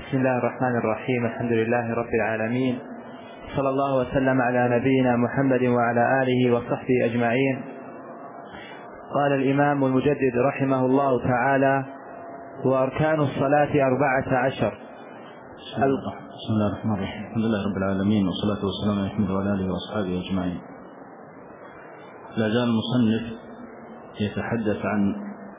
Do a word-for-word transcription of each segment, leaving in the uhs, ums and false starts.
بسم الله الرحمن الرحيم. الحمد لله رب العالمين، صلى الله وسلم على نبينا محمد وعلى آله وصحبه أجمعين. قال الإمام المجدد رحمه الله تعالى: وأركان الصلاة أربعة عشر. بسم الله الرحمن الرحيم. الحمد لله رب العالمين، والصلاة والسلام على محمد وعلى آله وأصحابه أجمعين. لا زال المصنف يتحدث عن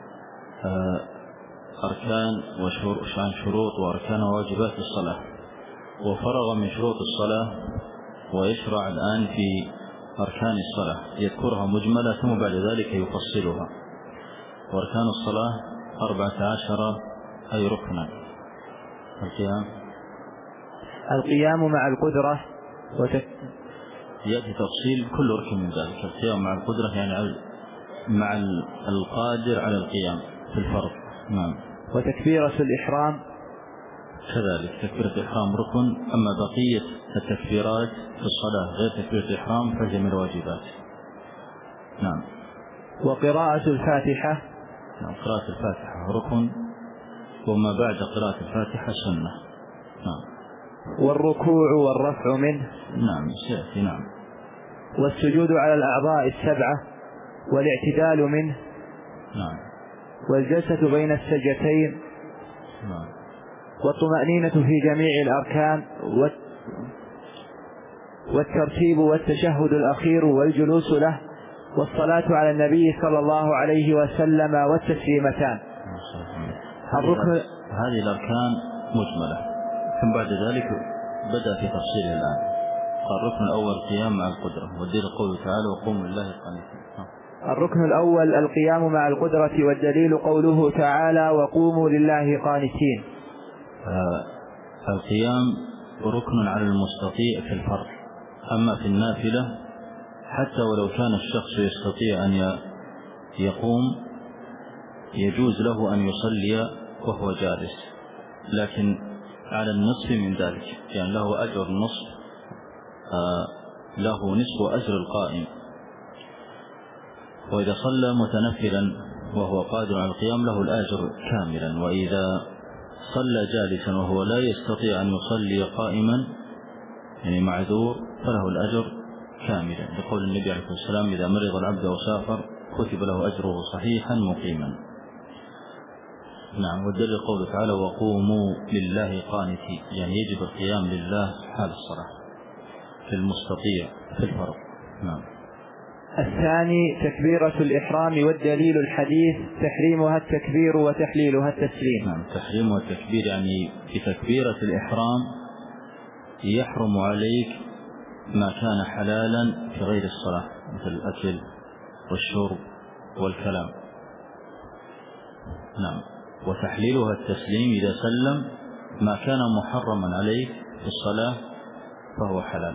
أركان وعن شروط وأركان وواجبات الصلاة، وفرغ من شروط الصلاة ويشرع الآن في أركان الصلاة، يذكرها مجملة ثم بعد ذلك يفصلها. وأركان الصلاة أربعة عشر أي ركنا. القيام القيام مع القدرة وتك... يأتي تفصيل كل ركن من ذلك. القيام مع القدرة يعني مع القادر على القيام في الفرض. نعم. وتكبيرة الإحرام كذلك، تكبيرة الإحرام ركن، أما بقية التكبيرات في الصلاة غير تكبيرة الإحرام فهي من الواجبات. نعم. وقراءة الفاتحة نعم. قراءة الفاتحة ركن، وما بعد قراءة الفاتحة سنة. نعم. والركوع والرفع منه. نعم سيأتي. نعم. والسجود على الأعضاء السبعة والاعتدال منه. نعم. والجلسة بين السجدتين. نعم. والطمأنينة في جميع الأركان والترتيب والتشهد الأخير والجلوس له، والصلاة على النبي صلى الله عليه وسلم والتسليمتان. الركن هذه الأركان مجملة، ثم بعد ذلك بدأ في تفصيله الآن. قال الركن الأول القيام مع القدرة، والدليل قوله تعالى: وقوموا لله قانتين. الركن الأول القيام مع القدرة، والدليل قوله تعالى: وقوموا لله قانتين. آه القيام ركن على المستطيع في الفرض، أما في النافلة حتى ولو كان الشخص يستطيع أن يقوم يجوز له أن يصلي وهو جالس، لكن على النصف من ذلك، يعني له أجر النصف، آه له نصف أجر القائم. وإذا صلى متنفلا وهو قادر على القيام له الأجر كاملا، وإذا صلى جالسا وهو لا يستطيع أن يصلي قائما يعني معذور فله الأجر كاملا، لقول النبي عليه الصلاة والسلام: إذا مرض العبد وسافر كتب له أجره صحيحا مقيما. نعم. والدليل قوله تعالى: وقوموا لله قانتين، يعني يجب القيام لله حال الصلاة في المستطيع في الفرض. نعم. الثاني تكبيرة الإحرام، والدليل الحديث: تحريمها التكبير وتحليلها التسليم. نعم. تحريمها التكبير يعني بتكبيرة الإحرام يحرم عليك ما كان حلالا في غير الصلاة، مثل الأكل والشرب والكلام. نعم. وتحليلها التسليم، إذا سلم ما كان محرما عليك في الصلاة فهو حلال.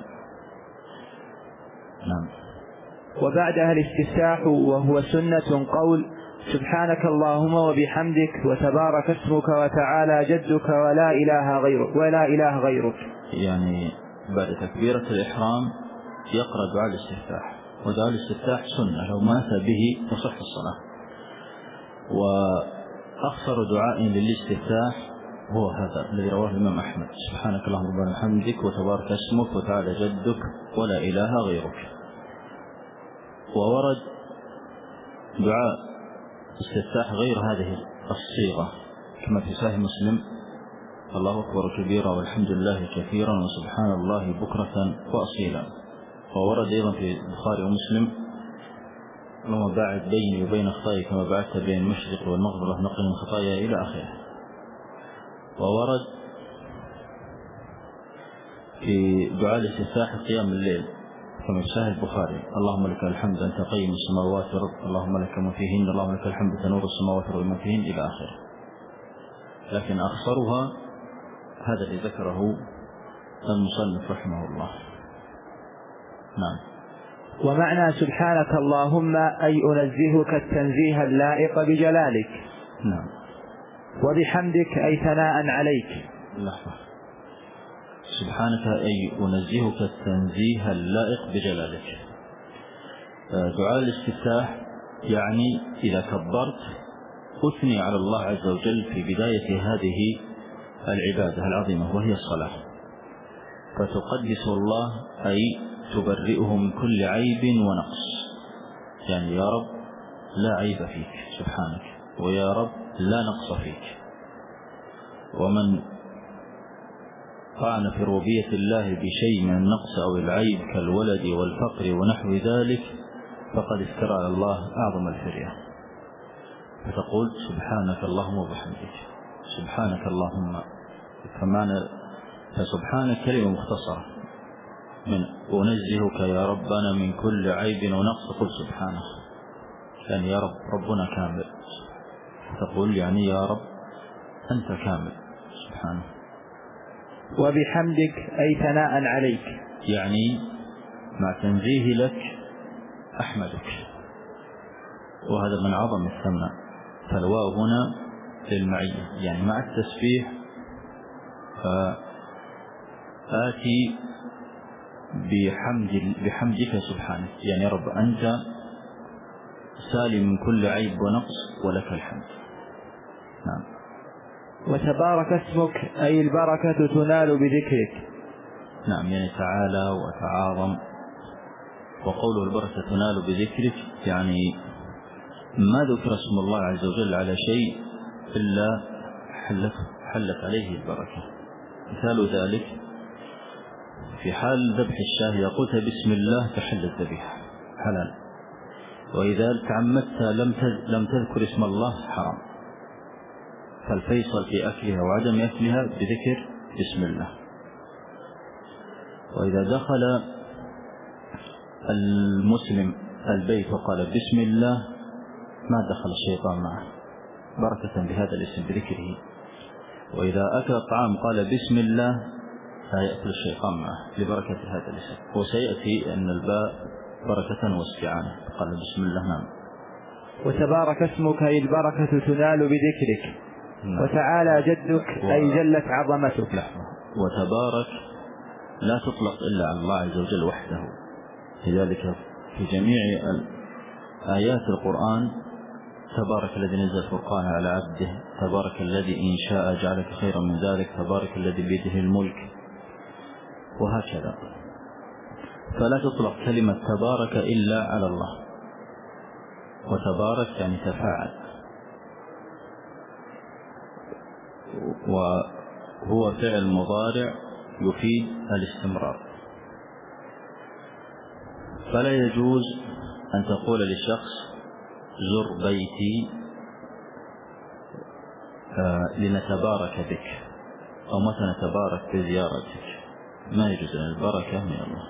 نعم. وبعدها الاستفتاح، وهو سنة قول: سبحانك اللهم وبحمدك وتبارك اسمك وتعالى جدك ولا إله غيرك ولا إله غيرك. يعني بعد تكبيرة الإحرام يقرأ دعاء الاستفتاح، ودعاء الاستفتاح سنة، لو مات به تصح الصلاة. وأخسر دعاء للاستفتاح هو هذا الذي رواه الإمام أحمد: سبحانك اللهم وبحمدك وتبارك اسمك وتعالى جدك ولا إله غيرك. وورد دعاء استفتاح غير هذه الصيغة كما في صحيح مسلم: الله أكبر كبيرا والحمد لله كثيرا وسبحان الله بكرة وأصيلا. وورد أيضا في البخاري ومسلم: اللهم باعد بيني وبين خطاياي كما بعدت بين المشرق والمغرب نقني من خطاياي إلى آخره. وورد في دعاء الاستفتاح قيام الليل كما في صحيح البخاري: اللهم لك الحمد أنت قيم السماوات والأرض، اللهم لك من فيهن، اللهم لك الحمد تنور السماوات والأرض ومن فيهن إلى آخره. لكن أخسرها هذا الذي ذكره المصنف رحمه الله. نعم. ومعنى سبحانك اللهم أي أنزهك التنزيه اللائق بجلالك. نعم. وبحمدك أي ثناء عليك. لحظة. سبحانك أي أنزهك التنزيه اللائق بجلالك. دعاء الاستفتاح يعني إذا كبرت أثني على الله عز وجل في بداية هذه العبادة العظيمة وهي الصلاة، فتقدس الله أي تبرئه من كل عيب ونقص. يعني يا رب لا عيب فيك سبحانك، ويا رب لا نقص فيك. ومن طعن في ربوبية الله بشيء من النقص أو العيب كالولد والفقر ونحو ذلك فقد افترى على الله أعظم الفرية. فتقول سبحانك اللهم وبحمدك، سبحانك اللهم، فمعنى فسبحانك كلمة مختصرة من أنزهك يا ربنا من كل عيب ونقص، قل سبحانه، يعني يا رب ربنا كامل، تقول يعني يا رب أنت كامل سبحانه. وبحمدك أي ثناء عليك، يعني مع تنزيه لك أحمدك، وهذا من عظم الثناء. فالواو هنا للمعية، يعني مع التسبيح فآتي بحمد بحمدك سبحانك، يعني يا رب أنت سالم من كل عيب ونقص ولك الحمد. نعم. وتبارك اسمك أي البركة تنال بذكرك. نعم، يعني تعالى وتعاظم. وقوله البركة تنال بذكرك يعني ما ذكر اسم الله عز وجل على شيء إلا حلت, حلت عليه البركة. مثال ذلك في حال ذبح الشاه، إذا قلت بسم الله تحل الذبيحة حلال، وإذا تعمدت لم لم تذكر اسم الله حرام. فالفيصل في أكلها وعدم أكلها بذكر بسم الله. وإذا دخل المسلم البيت وقال بسم الله ما دخل الشيطان معه بركة بهذا الاسم بذكره. وإذا أكل الطعام قال بسم الله لا يأكل الشيطان معه لبركة هذا الاسم. وسيأتي أن الباء بركة واستعانة، قال بسم الله. نعم. وتبارك اسمك أي البركة تنال بذكرك. نعم. وتعالى جدك و... أي جلت عظمتك. لحظة. وتبارك لا تطلق إلا على الله عز وجل وحده، لذلك في جميع آيات القرآن تبارك الذي نزل الفرقان على عبده، تبارك الذي إن شاء جعلك خيرا من ذلك، تبارك الذي بيده الملك، وهكذا. فلا تطلق كلمة تبارك إلا على الله. وتبارك يعني تفاعل، وهو فعل مضارع يفيد الاستمرار. فلا يجوز أن تقول لشخص زر بيتي لنتبارك بك، أو متى نتبارك بزيارتك، ما يجوز، أن البركة من الله.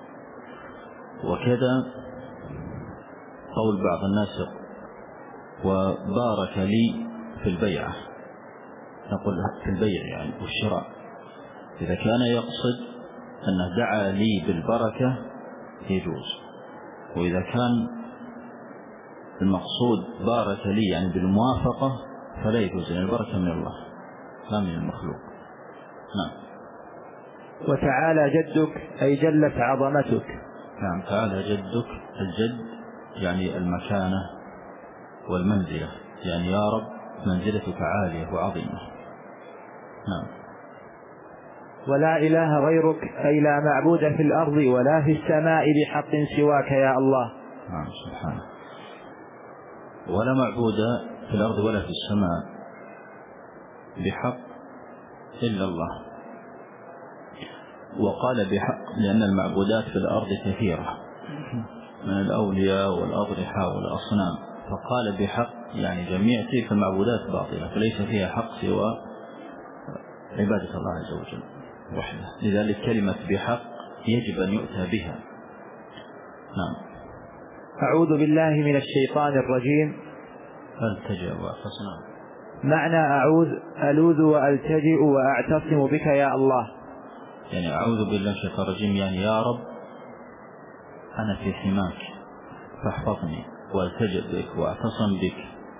وكذا قول بعض الناس وبارك لي في البيعة، نقول في البيع يعني والشراء، إذا كان يقصد أنه دعا لي بالبركة يجوز. وإذا كان المقصود بارك لي يعني بالموافقة فلا يجوز، يعني البركة من الله لا من المخلوق. نعم. وتعالى جدك أي جلت عظمتك. نعم. تعالى جدك، الجد يعني المكانة والمنزلة، يعني يا رب منزلتك عالية وعظيمة. نعم. ولا إله غيرك أي لا معبود في الأرض ولا في السماء بحق سواك يا الله. نعم سبحانه. ولا معبود في الأرض ولا في السماء بحق إلا الله. وقال بحق لأن المعبودات في الأرض كثيرة من الأولياء والأضرحة والأصنام، فقال بحق يعني جميع تلك المعبودات باطلة، فليس فيها حق سوى عبادة الله عز وجل وحده. لذلك كلمة بحق يجب أن يؤتى بها. نعم. أعوذ بالله من الشيطان الرجيم. ألتجئ وأعتصم. معنى أعوذ ألوذ وألتجئ وأعتصم بك يا الله. يعني أعوذ بالله من الشيطان الرجيم يعني يا رب أنا في حماك فاحفظني، وألتجئ بك وأعتصم بك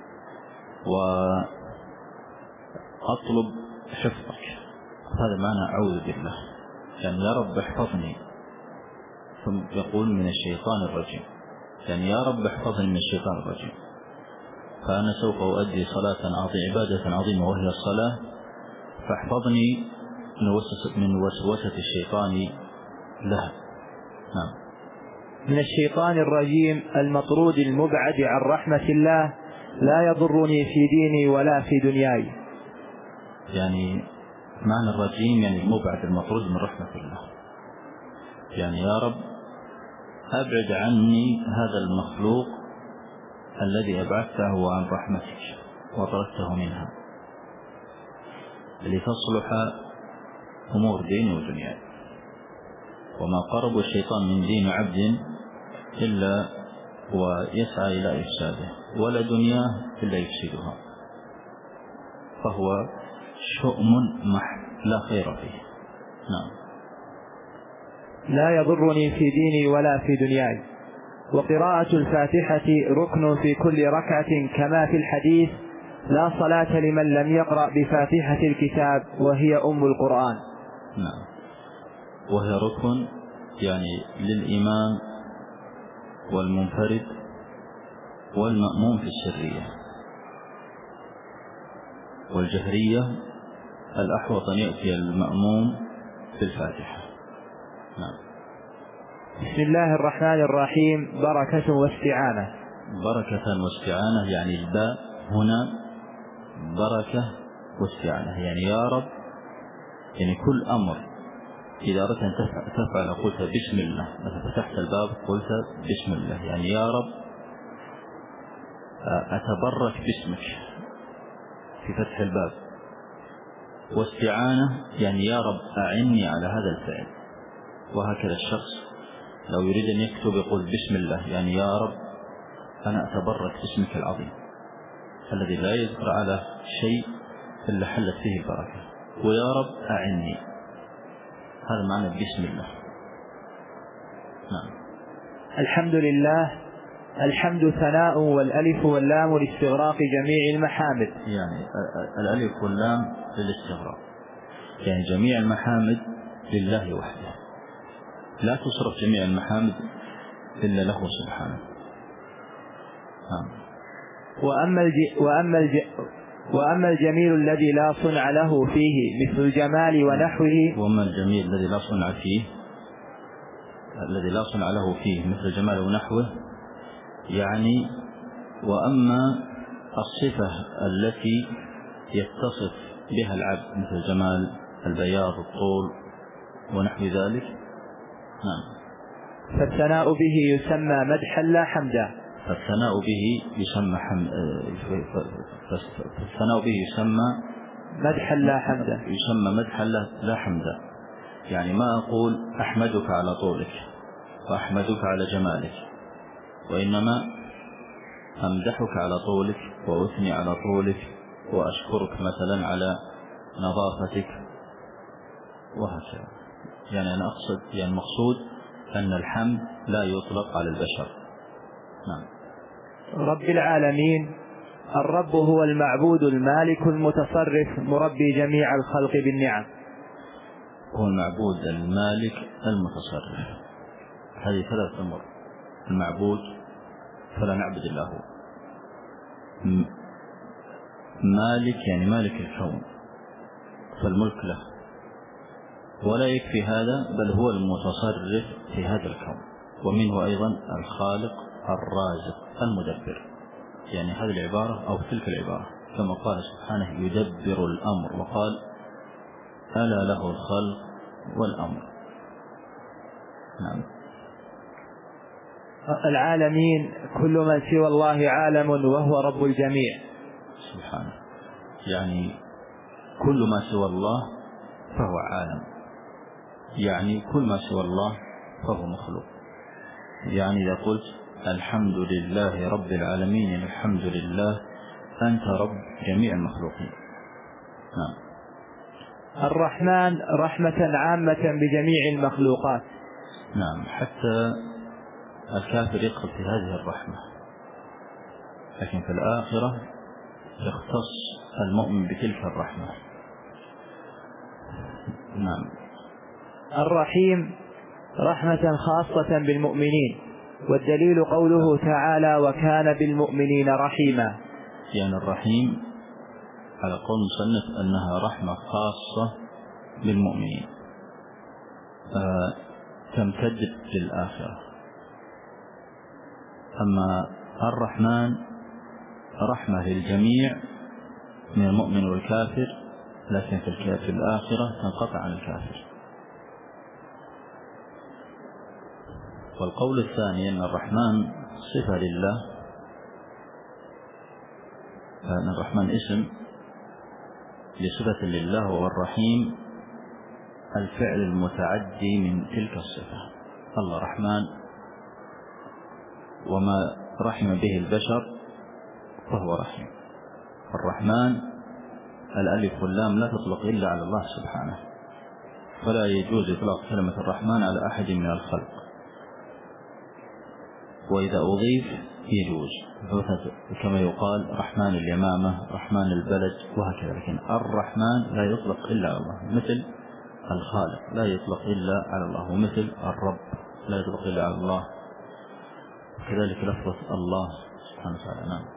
وأطلب حفظك. هذا معنى أعوذ بالله، يعني يا رب احفظني. ثم يقول من الشيطان الرجيم، يعني يا رب احفظني من الشيطان الرجيم. فأنا سوف أؤدي صلاة عظيمة، عبادة عظيمة وهي الصلاة، فاحفظني من وسوسة الشيطان لها. نعم. من الشيطان الرجيم المطرود المبعد عن رحمة الله لا يضرني في ديني ولا في دنياي. يعني معنى الرجيم يعني المبعد المطرود من رحمة الله، يعني يا رب أبعد عني هذا المخلوق الذي أبعدته عن رحمتك وطردته منها لتصلح أمور ديني ودنياي. وما قرب الشيطان من دين عبد إلا ويسعى إلى إفساده، ولا دنياه إلا يفسدها، فهو شؤم محض لا خير فيه. نعم. لا يضرني في ديني ولا في دنياي. وقراءة الفاتحة ركن في كل ركعة كما في الحديث: لا صلاة لمن لم يقرأ بفاتحة الكتاب وهي أم القرآن. نعم. وهي ركن يعني للإمام والمنفرد والمأموم في السرية، والجهرية الأحوط أن يأتي المأموم في الفاتحة. نعم. بسم الله الرحمن الرحيم. بركة واستعانة. بركة واستعانة يعني الباء هنا بركة واستعانة، يعني يا رب، يعني كل أمر إذا أردت أن تفعل قلت بسم الله، مثلا فتحت الباب قلت بسم الله، يعني يا رب أتبرك باسمك في فتح الباب. واستعانة يعني يا رب أعني على هذا الفعل. وهكذا الشخص لو يريد أن يكتب يقول بسم الله، يعني يا رب أنا أتبرك باسمك العظيم الذي لا يذكر على شيء إلا حلت فيه البركة، ويا رب أعني. هذا معنى بسم الله. نعم. الحمد لله. الحمد ثناء، والألف واللام لاستغراق جميع المحامد. يعني الألف واللام للاستغراق، يعني جميع المحامد لله وحده، لا تصرف جميع المحامد إلا له سبحانه. نعم. وأما, الج... وأما, الج... وأما الجميل الذي لا صنع له فيه مثل الجمال ونحوه. وأما الجميل الذي لا صنع فيه الذي لا صنع له فيه مثل الجمال ونحوه، يعني وأما الصفة التي يتصف بها العبد مثل الجمال، البياض، الطول ونحو ذلك. نعم. فالثناء به يسمى مدحا لا حمدا. فالثناء به يسمى حم... فالثناء به يسمى مدحا لا حمدا. يسمى مدحا لا حمدا، يعني ما أقول أحمدك على طولك وأحمدك على جمالك، وإنما أمدحك على طولك وأثني على طولك وأشكرك مثلا على نظافتك وهكذا. يعني أنا أقصد، يعني المقصود أن الحمد لا يطلق على البشر. نعم. رب العالمين. الرب هو المعبود المالك المتصرف مربي جميع الخلق بالنعم. هو المعبود المالك المتصرف. هذه ثلاث أمور: المعبود فلا نعبد إلا هو، مالك يعني مالك الكون فالملك له، ولا يكفي هذا بل هو المتصرف في هذا الكون، ومنه أيضا الخالق الرازق المدبر. يعني هذه العبارة أو تلك العبارة كما قال سبحانه يدبر الأمر، وقال ألا له الخلق والأمر. نعم. العالمين كل من سوى الله عالم وهو رب الجميع. سبحانه، يعني كل ما سوى الله فهو عالم، يعني كل ما سوى الله فهو مخلوق. يعني إذا قلت الحمد لله رب العالمين، الحمد لله أنت رب جميع المخلوقين. نعم. الرحمن رحمة عامة بجميع المخلوقات. نعم، حتى الكافر يدخل في هذه الرحمة، لكن في الآخرة يختص المؤمن بتلك الرحمة. نعم. الرحيم رحمة خاصة بالمؤمنين، والدليل قوله تعالى وكان بالمؤمنين رحيما. يعني الرحيم على قول المصنف أنها رحمة خاصة بالمؤمنين تمتد للآخرة. أما الرحمن رحمة للجميع من المؤمن والكافر، لكن في الآخرة تنقطع عن الكافر. والقول الثاني أن الرحمن صفة لله، أن الرحمن اسم لصفة لله، والرحيم الفعل المتعدي من تلك الصفة. الله رحمن، وما رحم به البشر فهو رحيم. الرحمن الألف واللام لا تطلق إلا على الله سبحانه، فلا يجوز إطلاق كلمة الرحمن على أحد من الخلق، وإذا أضيف يجوز، كما يقال رحمن اليمامة، رحمن البلد، وهكذا. لكن الرحمن لا يطلق إلا على الله، مثل الخالق لا يطلق إلا على الله، ومثل الرب لا يطلق إلا على الله، كذلك لفظة الله سبحانه وتعالى. نعم.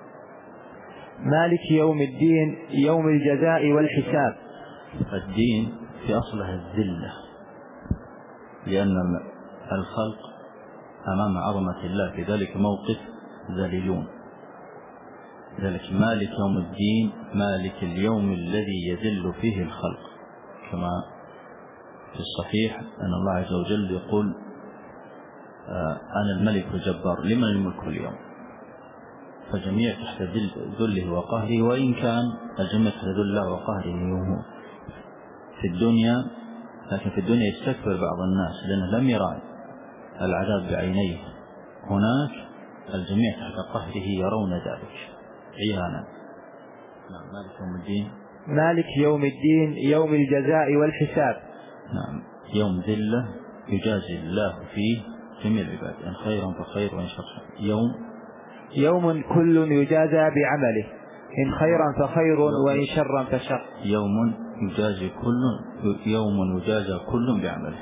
مالك يوم الدين يوم الجزاء والحساب. الدين في أصلها الذلة، لأن الخلق أمام عظمة الله في ذلك موقف ذليلون. ذلك مالك يوم الدين، مالك اليوم الذي يذل فيه الخلق، كما في الصحيح أن الله عز وجل يقول أنا الملك الجبار، لمن الملك اليوم؟ فجميع تحت ذله وقهره، وإن كان الجميع تحت ذله وقهره في الدنيا، لكن في الدنيا يستكبر بعض الناس لأنه لم يرى العذاب بعينيه. هناك الجميع تحت قهره يرون ذلك عيانا. نعم. مالك يوم الدين مالك يوم الدين يوم الجزاء والحساب. نعم. يوم ذلة يجازي الله فيه جميع العباد، إن خيرا فخير وإن شرا. يوم يوم كل يجازى بعمله، إن خيرا فخير وإن شرا فشر. يوم يجازي كل يوم يجازى كل بعمله،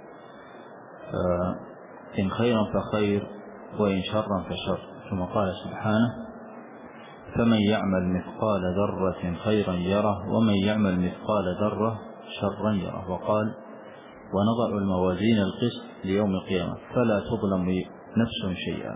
إن خيرا فخير وإن شرا فشر، ثم قال سبحانه فمن يعمل مثقال ذرة خيرا يره ومن يعمل مثقال ذرة شرا يره. وقال ونضع الموازين القسط ليوم القيامة فلا تظلم نفس شيئا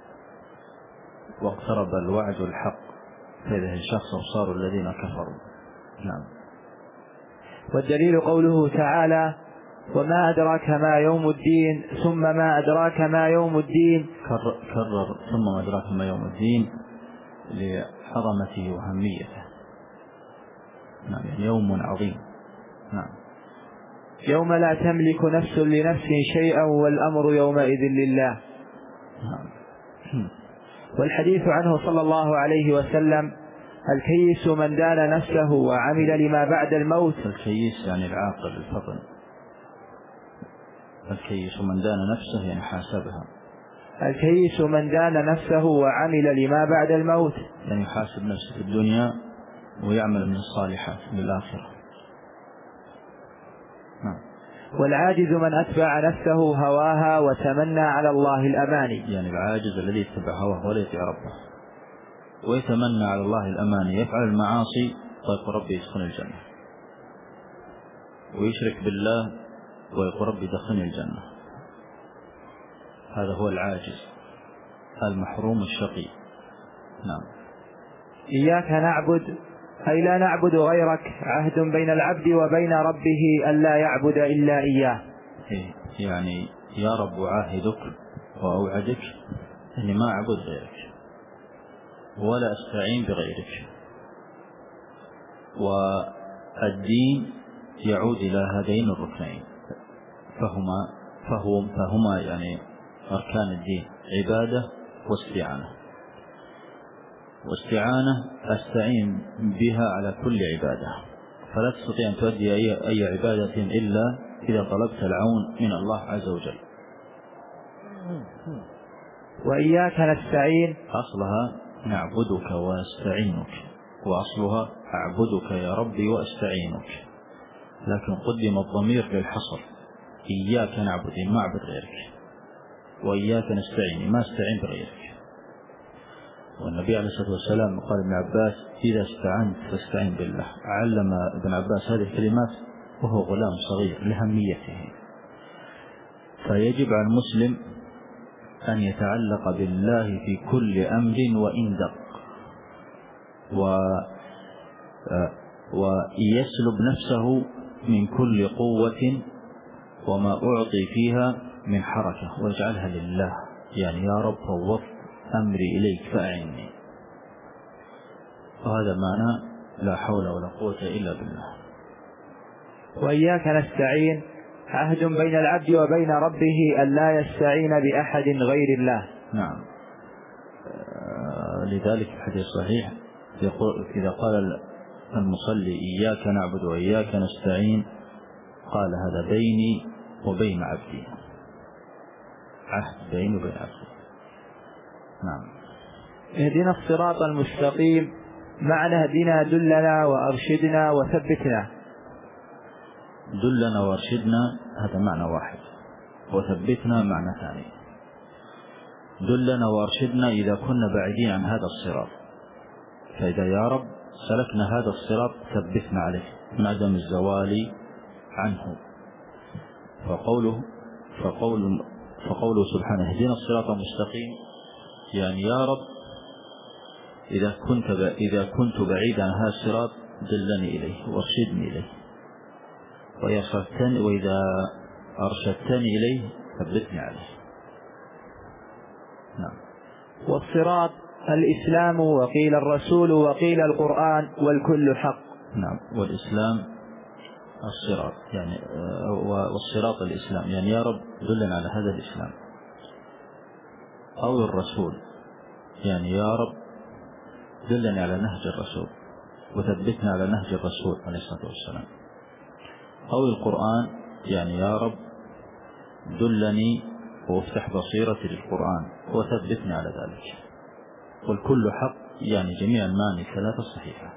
واقترب الوعد الحق فإذا الشخص أبصار الذين كفروا. نعم. والدليل قوله تعالى وما أدراك ما يوم الدين ثم ما أدراك ما يوم الدين. كرر, كرر ثم ما أدراك ما يوم الدين لعظمته وأهميته. نعم. يوم عظيم. نعم. يوم لا تملك نفس لنفس شيئا والأمر يومئذ لله. نعم. والحديث عنه صلى الله عليه وسلم الكيس من دان نفسه وعمل لما بعد الموت. الكيس يعني العاقل الفطن، الكيس من دان نفسه يعني حاسبها. الكيس من دان نفسه وعمل لما بعد الموت، يعني يحاسب نفسه في الدنيا ويعمل من الصالحات للآخرة. نعم. والعاجز من أتبع نفسه هواها وتمنى على الله الأماني. يعني العاجز الذي يتبع هواه ولا يطيع ربه ويتمنى على الله الأماني، يفعل المعاصي ويقول ربي يدخلني الجنة، ويشرك بالله ويقول ربي يدخلني الجنة. هذا هو العاجز المحروم الشقي. نعم. إياك نعبد أي لا نعبد غيرك، عهد بين العبد وبين ربه ألا يعبد إلا إياه. يعني يا رب أعاهدك وأوعدك أني ما أعبد غيرك ولا أستعين بغيرك. والدين يعود إلى هذين الركنين، فهما فهو فهما يعني أركان الدين عبادة واستعانة. واستعانة أستعين بها على كل عبادة، فلا تستطيع أن تؤدي أي, أي عبادة إلا إذا طلبت العون من الله عز وجل. وإياك نستعين أصلها نعبدك ونستعينك، وأصلها أعبدك يا ربي وأستعينك، لكن قدم الضمير للحصر. إياك نعبد ما أعبد غيرك، وإياك نستعين ما استعين بغيرك. والنبي عليه الصلاة والسلام قال ابن عباس إذا استعنت فاستعين بالله. علم ابن عباس هذه الكلمات وهو غلام صغير لهميته. فيجب على المسلم أن يتعلق بالله في كل أمر وإن دق، ويسلب نفسه من كل قوة وما أعطي فيها من حركة ويجعلها لله، يعني يا رب فوضت أمري إليك فأعني. وهذا معنى لا حول ولا قوة إلا بالله. وإياك نستعين عهد بين العبد وبين ربه أن لا يستعين بأحد غير الله. نعم. لذلك في الحديث الصحيح يقول إذا قال المصلي إياك نعبد وإياك نستعين قال هذا بيني وبين عبدي، عهد بيني وبين عبدي. نعم. اهدنا الصراط المستقيم، معنى اهدنا دلنا وأرشدنا وثبتنا. دلنا وارشدنا هذا معنى واحد، وثبتنا معنى ثاني. دلنا وارشدنا إذا كنا بعيدين عن هذا الصراط، فإذا يا رب سلكنا هذا الصراط ثبتنا عليه من عدم الزوال عنه. فقوله فقول فقوله سبحانه اهدنا الصراط المستقيم، يعني يا رب إذا كنت إذا كنت بعيدا عن هذا الصراط دلني إليه وارشدني إليه، وإذا أرشدتني إليه ثبتني عليه. نعم. والصراط الإسلام وقيل الرسول وقيل القرآن والكل حق. نعم. والإسلام الصراط يعني والصراط الإسلام، يعني يا رب دلنا على هذا الإسلام. أو الرسول، يعني يا رب دلني على نهج الرسول وثبتنا على نهج الرسول عليه الصلاة والسلام. أو القرآن، يعني يا رب دلني وافتح بصيرتي للقرآن وثبتني على ذلك. والكل حق، يعني جميع المعاني الثلاثة الصحيحة.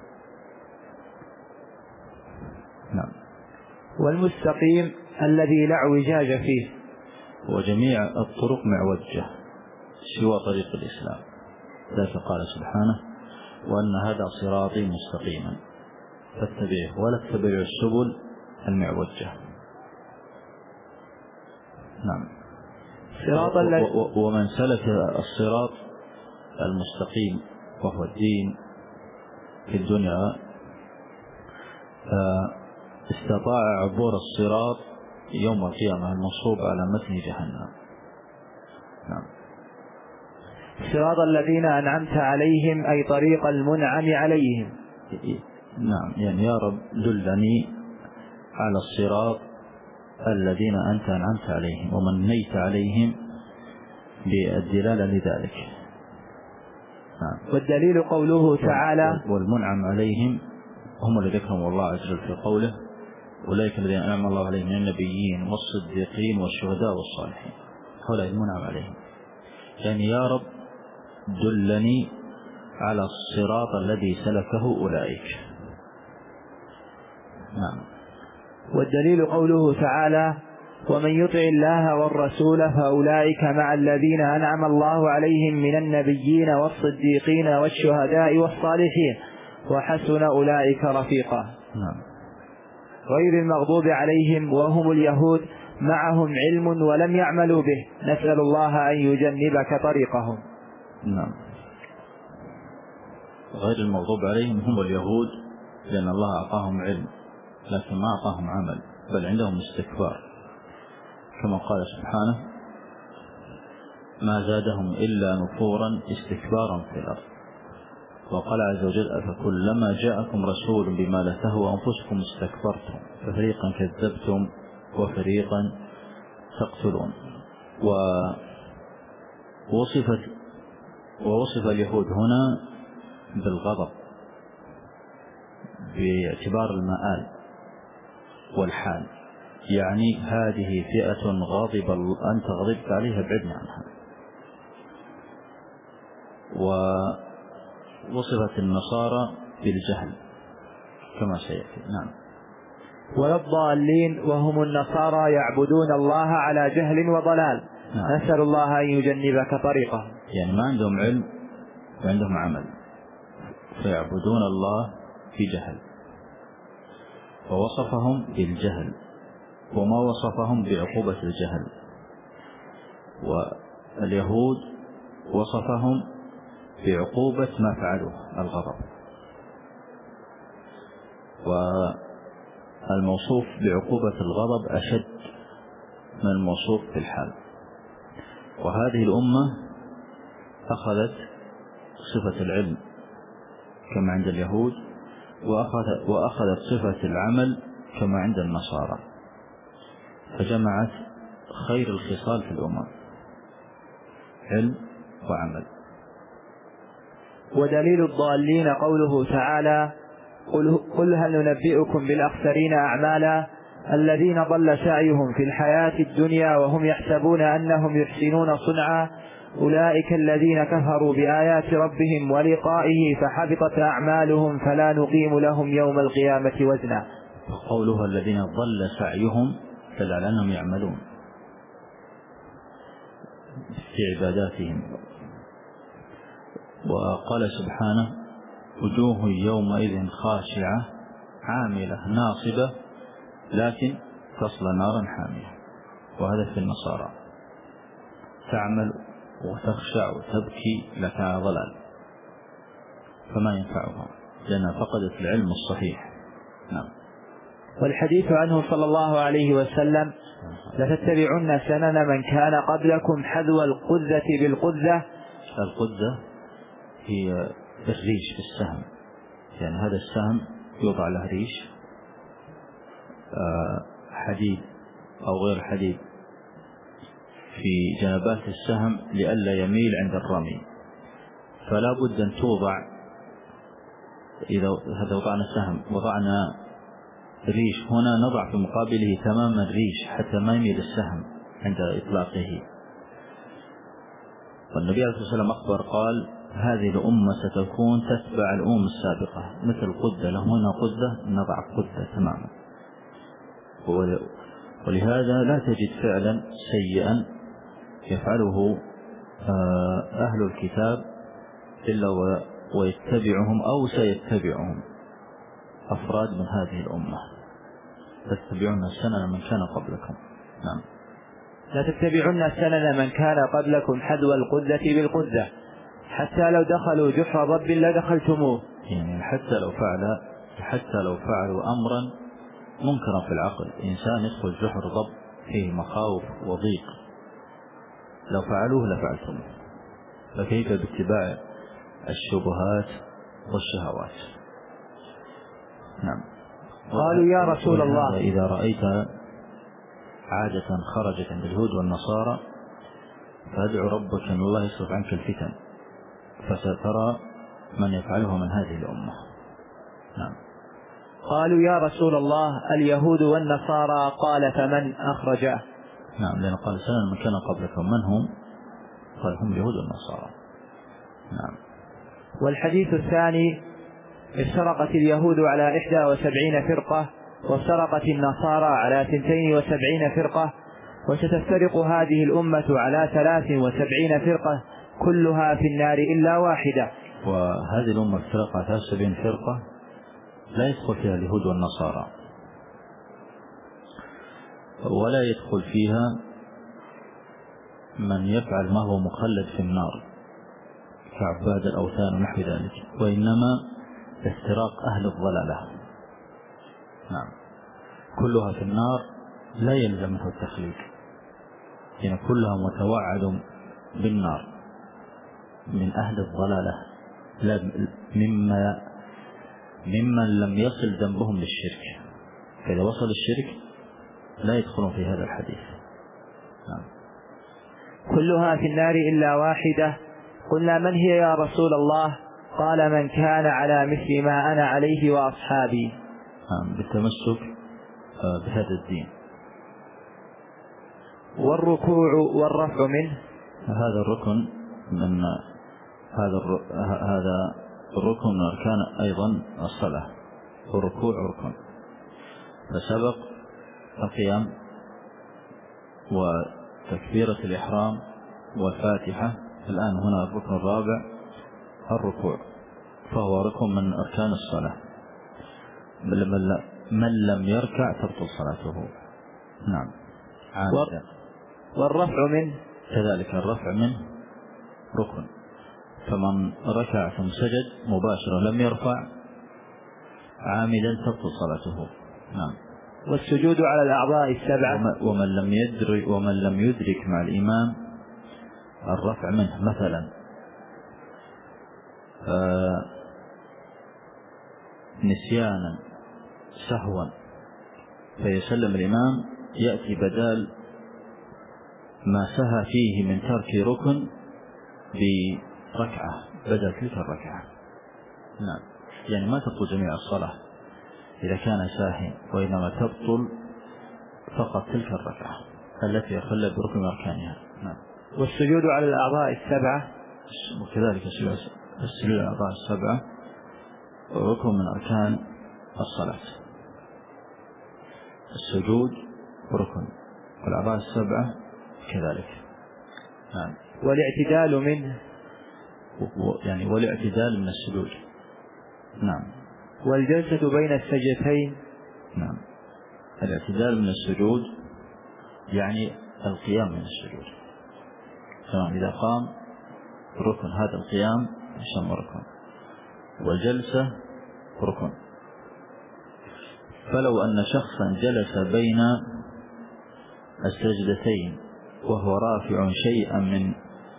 نعم. والمستقيم الذي لا اعوجاج فيه، وجميع الطرق معوجة سوى طريق الإسلام. ذلك قال سبحانه وأن هذا صراطي مستقيما فاتبعوه ولا تتبعوا السبل المعوجة. نعم. صراط ومن سلك الصراط المستقيم وهو الدين في الدنيا استطاع عبور الصراط يوم القيامة المنصوب على متن جهنم. نعم. صراط الذين أنعمت عليهم، أي طريق المنعم عليهم. نعم، يعني يا رب دلني على الصراط الذين أنت أنعمت عليهم ومنيت عليهم بالدلالة لذلك. نعم. والدليل قوله تعالى والمنعم عليهم هم الذين ذكرهم الله عز وجل في قوله أولئك الذين أنعم الله عليهم من النبيين والصديقين والشهداء والصالحين، هؤلاء المنعم عليهم. يعني يا رب دلني على الصراط الذي سلكه أولئك. نعم. والدليل قوله تعالى ومن يطع الله والرسول فأولئك مع الذين أنعم الله عليهم من النبيين والصديقين والشهداء والصالحين وحسن أولئك رفيقا. نعم. غير المغضوب عليهم وهم اليهود معهم علم ولم يعملوا به، نسأل الله أن يجنبك طريقهم. نعم. غير المغضوب عليهم هم اليهود لأن الله أعطاهم علم لكن ما أعطاهم عمل، بل عندهم استكبار، كما قال سبحانه ما زادهم إلا نفورا استكبارا في الأرض. وقال عز وجل أفكلما جاءكم رسول بما لا تهوى أنفسكم استكبرتم ففريقا كذبتم وفريقا تقتلون. ووصفت ووصف اليهود هنا بالغضب باعتبار المآل والحال، يعني هذه فئة غاضبة أنت غضبت عليها ابعدنا عنها. ووصفت النصارى بالجهل كما سيأتي. نعم. ولا الضالين وهم النصارى يعبدون الله على جهل وضلال. نعم. نسأل الله أن يجنبك طريقه. يعني ما عندهم علم وعندهم عمل، فيعبدون الله في جهل، ووصفهم بالجهل وما وصفهم بعقوبة الجهل. واليهود وصفهم بعقوبة ما فعلوه الغضب، والموصوف بعقوبة الغضب أشد من الموصوف بالحال. وهذه الأمة أخذت صفة العلم كما عند اليهود، وأخذت صفة العمل كما عند النصارى، فجمعت خير الخصال في الأمم، علم وعمل. ودليل الضالين قوله تعالى: قل هل ننبئكم بالأخسرين أعمالا الذين ضل سعيهم في الحياة الدنيا وهم يحسبون أنهم يحسنون صنعا أولئك الذين كفروا بآيات ربهم ولقائه فحبطت أعمالهم فلا نقيم لهم يوم القيامة وزنا. قولها الذين ضل سعيهم دل على أنهم يعملون في عباداتهم. وقال سبحانه: وجوه يومئذ خاشعة عاملة ناصبة لكن تصلى نارا حامية. وهذا في النصارى، تعمل وتخشع وتبكي لكن ضلال، فما ينفعها لأنها فقدت العلم الصحيح. نعم. والحديث عنه صلى الله عليه وسلم: لتتبعن سنن من كان قبلكم حذو القذة بالقذة. القذة هي الريش في السهم، يعني هذا السهم يوضع له ريش حديد أو غير حديد في جنبات السهم لئلا يميل عند الرمي، فلا بد أن توضع. إذا هذا وضعنا السهم وضعنا ريش هنا، نضع في مقابله تماما ريش حتى ما يميل السهم عند إطلاقه. والنبي عليه الصلاة والسلام أخبر قال: هذه الأمة ستكون تتبع الأمم السابقة مثل قدة، لهم هنا قدة نضع قدة تماما. ولهذا لا تجد فعلا سيئا يفعله أهل الكتاب إلا ويتبعهم أو سيتبعهم أفراد من هذه الأمة. تتبعون السنن من كان قبلكم. نعم. لا تتبعون سنن من كان قبلكم حذو القذة بالقذة حتى لو دخلوا جحر ضب لدخلتموه. يعني حتى لو فعل حتى لو فعلوا أمرا منكرا في العقل، إنسان يدخل جحر ضب فيه مخاوف وضيق، لو فعلوه لفعلتموه، فكيف باتباع الشبهات والشهوات. نعم. قالوا يا رسول الله: إذا رأيت عادة خرجت عند اليهود والنصارى فادعو ربك أن الله يصرف عنك الفتن، فسترى من يفعله من هذه الأمة. نعم. قالوا يا رسول الله: اليهود والنصارى. قال: فمن أخرجه؟ نعم، لأن قال سنن من كان قبلكم، من هم؟ قال: هم اليهود والنصارى. نعم. والحديث الثاني: افترقت اليهود على إحدى وسبعين فرقة وافترقت النصارى على اثنتين وسبعين فرقة وستفترق هذه الأمة على ثلاث وسبعين فرقة كلها في النار إلا واحدة. وهذه الأمة افترقت على ثلاث وسبعين فرقة لا يدخل فيها اليهود والنصارى، ولا يدخل فيها من يفعل ما هو مخلد في النار كعباد الأوثان ونحو ذلك، وإنما افتراق أهل الضلالة. نعم. كلها في النار لا يلزمه التخليد، يعني كلها متوعد بالنار من أهل الضلالة، لا مما ممن لم يصل ذنبهم للشرك، فإذا وصل الشرك لا يدخلون في هذا الحديث. نعم. كلها في النار إلا واحدة. قلنا: من هي يا رسول الله؟ قال: من كان على مثل ما أنا عليه وأصحابي. نعم، بالتمسك بهذا الدين. والركوع والرفع منه. هذا الركن من هذا هذا الركن من أركان أيضا الصلاة، والركوع ركن، فسبق القيام وتكبيرة الإحرام والفاتحة. الآن هنا الركن الرابع الركوع فهو ركن من أركان الصلاة، من لم يركع تبطل صلاته. نعم. عامدا. والرفع منه كذلك الرفع منه ركن، فمن ركع ثم سجد مباشرة لم يرفع عامدا تبطل صلاته. نعم. والسجود على الأعضاء السبعة، ومن لم يدرك ومن لم يدرك مع الإمام الرفع منه، مثلا آه نسيانا سهوا فيسلم الإمام، يأتي بدال ما سهى فيه من ترك ركن بركعة بدل تلك الركعة. نعم. يعني ما تبطل جميع الصلاة إذا كان ساهي، وإنما تبطل فقط تلك الركعة التي يخلى بركن من أركانها. نعم. والسجود على الأعضاء السبعة، وكذلك السجود على الأعضاء السبعة ركن من أركان الصلاة. السجود ركن والأعضاء السبعة كذلك. نعم. والاعتدال منه، يعني والاعتدال من السجود. نعم. والجلسة بين السجدتين. نعم. الاعتدال من السجود يعني القيام من السجود، تمام. إذا قام ركن، هذا القيام يسمى ركن. والجلسة ركن. فلو أن شخصا جلس بين السجدتين وهو رافع شيئا من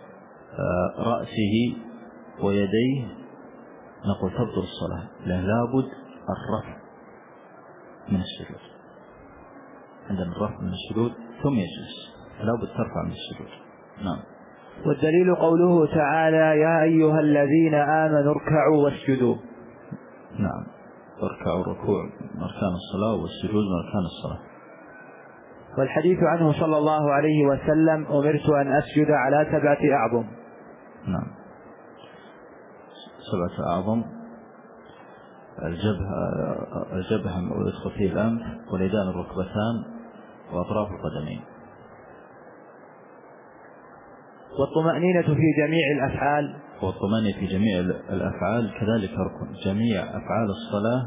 رأسه ويديه نقول تبطل الصلاة، لأن لابد الرفع من السجود. عندما الرفع من السجود ثم يجلس، لابد ترفع من السجود. نعم. والدليل قوله تعالى: يا أيها الذين آمنوا اركعوا واسجدوا. نعم. اركعوا الركوع من أركان الصلاة، والسجود من أركان الصلاة. والحديث عنه صلى الله عليه وسلم: أمرت أن أسجد على سبعة أعظم. نعم. سبعة أعظم: الجبهة الجبهة ويدخل فيه الأنف، واليدان الركبتان، وأطراف القدمين. والطمأنينة في جميع الأفعال. والطمأنينة في جميع الأفعال كذلك ركن. جميع أفعال الصلاة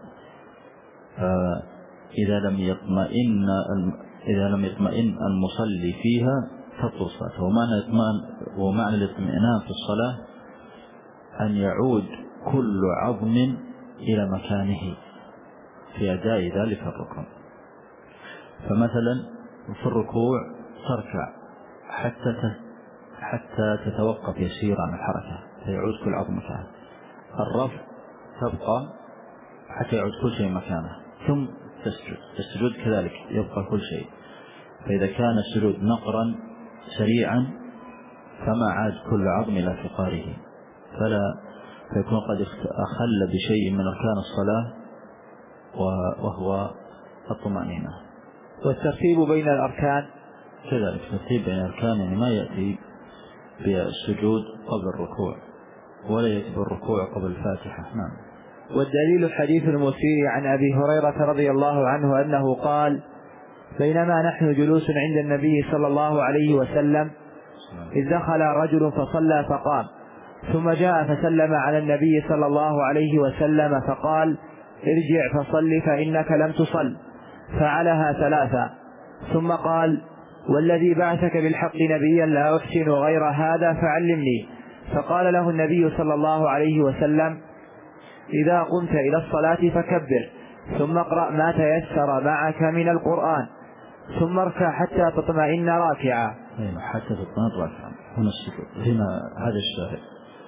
إذا لم يطمئن إذا لم يطمئن المصلي فيها تبطل صلاته. ومعنى اطمئنان ومعنى الاطمئنان في الصلاة أن يعود كل عظم إلى مكانه في أداء ذلك الركن. فمثلا في الركوع تركع حتى حتى تتوقف يسيرا عن الحركة فيعود كل عظم مكانه. الرفع تبقى حتى يعود كل شيء مكانه، ثم تسجد. السجود كذلك يبقى كل شيء. فإذا كان السجود نقرا سريعا فما عاد كل عظم إلى فقاره، فلا فيكون قد أخل بشيء من أركان الصلاة وهو الطمأنينة. والترتيب بين الأركان كذلك ترتيب بين الأركان، يعني ما يأتي بالسجود قبل الركوع ولا يأتي بالركوع قبل الفاتحة. نعم. والدليل حديث المسيء عن أبي هريرة رضي الله عنه أنه قال: بينما نحن جلوس عند النبي صلى الله عليه وسلم إذ دخل رجل فصلى فقام، ثم جاء فسلم على النبي صلى الله عليه وسلم فقال: ارجع فصل فإنك لم تصل. فعلها ثلاثة، ثم قال: والذي بعثك بالحق نبيا لا أحسن غير هذا فعلمني. فقال له النبي صلى الله عليه وسلم: إذا قمت إلى الصلاة فكبر، ثم اقرأ ما تيسر معك من القرآن، ثم اركع حتى تطمئن راكعا. حتى تطمئن راكعا هنا السجود، هنا هذا الشاهد.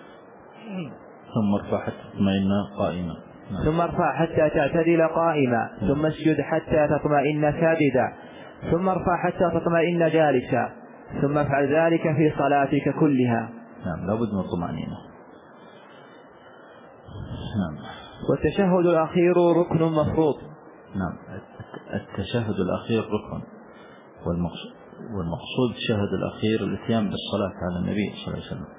ثم ارفع حتى تطمئن قائما. ثم ارفع حتى تعتدل قائما، ثم اسجد حتى تطمئن ساجدا، ثم ارفع حتى تطمئن جالسا، ثم افعل ذلك في صلاتك كلها. نعم. لابد من الطمأنينة. نعم. والتشهد الأخير ركن مفروض. نعم. التشهد الأخير ركن، والمقصود والمقصود التشهد الأخير الاتيان بالصلاة على النبي صلى الله عليه وسلم.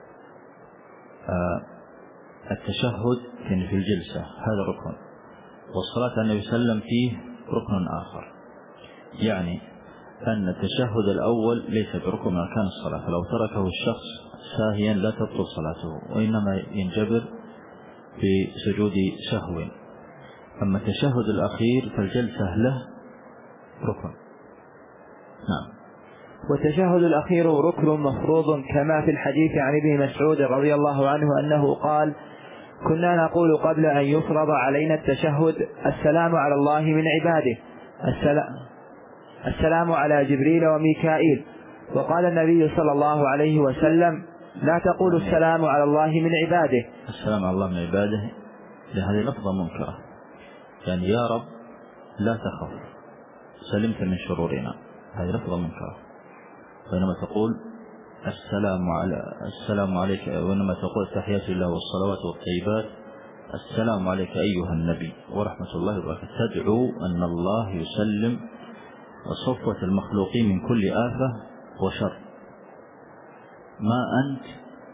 آه التشهد في الجلسة هذا ركن، والصلاة على النبي صلى الله عليه وسلم فيه ركن آخر. يعني أن التشهد الأول ليس بركن من أركان الصلاة، فلو تركه الشخص ساهيا لا تبطل صلاته، وإنما ينجبر بسجود سهو. أما التشهد الأخير فالجلسة له ركن. نعم. والتشهد الأخير ركن مفروض كما في الحديث عن ابن مسعود رضي الله عنه أنه قال: كنا نقول قبل أن يفرض علينا التشهد: السلام على الله من عباده، السلام, السلام على جبريل وميكائيل. وقال النبي صلى الله عليه وسلم: لا تقولوا السلام على الله من عباده. السلام على الله من عباده هذه لفظة منكرة، يعني يا رب لا تخف سلمت من شرورنا، هذه لفظة منكرة. بينما تقول السلام على السلام عليك، وإنما تقول التحيات لله والصلوات والطيبات السلام عليك أيها النبي ورحمة الله وبركاته، تدعو أن الله يسلم صفوة المخلوقين من كل آفة وشر. ما أنت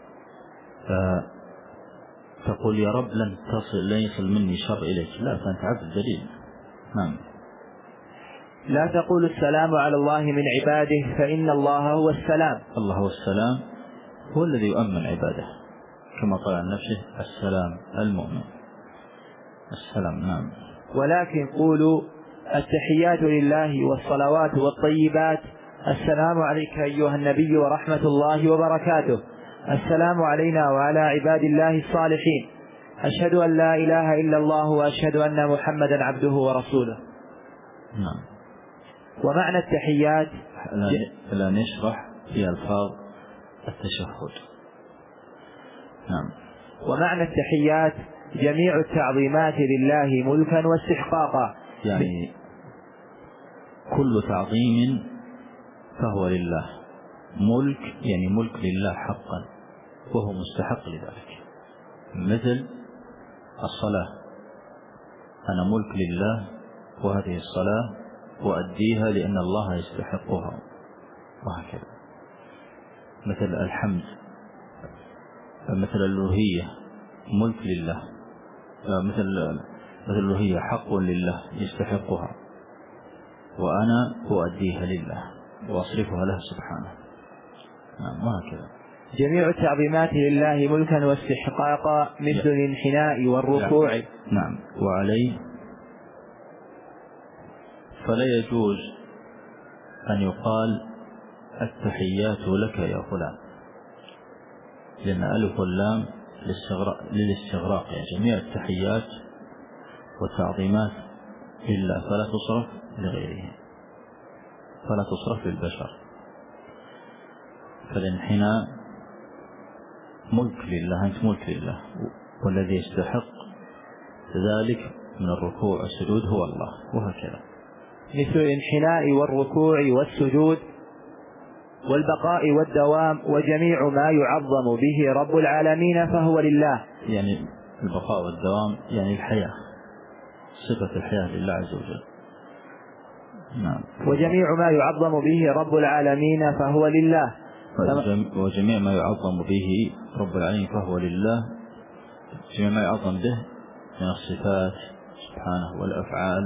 تقول يا رب لن تصل لن يصل مني شر إليك، لا، فأنت عبد دليل. نعم. لا تقول السلام على الله من عباده فإن الله هو السلام. الله هو السلام، هو الذي يؤمن عباده، كما قال عن نفسه: السلام المؤمن السلام. نعم. ولكن قولوا التحيات لله والصلوات والطيبات السلام عليك أيها النبي ورحمة الله وبركاته، السلام علينا وعلى عباد الله الصالحين، أشهد أن لا إله إلا الله وأشهد أن محمدا عبده ورسوله. نعم. ومعنى التحيات لا نشرح في ألفاظ التشهد. نعم. ومعنى التحيات جميع التعظيمات لله ملكا واستحقاقا، يعني كل تعظيم فهو لله، ملك يعني ملك لله حقا وهو مستحق لذلك. مثل الصلاة، أنا ملك لله وهذه الصلاة وأديها لأن الله يستحقها، وهكذا. مثل الحمد، مثل الألوهية ملك لله، مثل مثل الألوهية حق لله يستحقها، وأنا أؤديها لله وأصرفها له سبحانه. نعم، وهكذا. جميع التعظيمات لله ملكا واستحقاقا مثل الانحناء والركوع. نعم. وعليه فلا يجوز أن يقال التحيات لك يا فلان، لأن ألف واللام للاستغراق، يعني جميع التحيات والتعظيمات لله فلا تصرف لغيره، فلا تصرف للبشر. فالانحناء ملك لله، أنت ملك لله، والذي يستحق ذلك من الركوع والسجود هو الله، وهكذا. مثل الانحناء والركوع والسجود والبقاء والدوام وجميع ما يعظم به رب العالمين فهو لله. يعني البقاء والدوام يعني الحياة، صفة الحياة لله عز وجل. نعم. وجميع ما يعظم به رب العالمين فهو لله. وجميع ما يعظم به رب العالمين فهو لله، جميع ما يعظم به من الصفات سبحانه والأفعال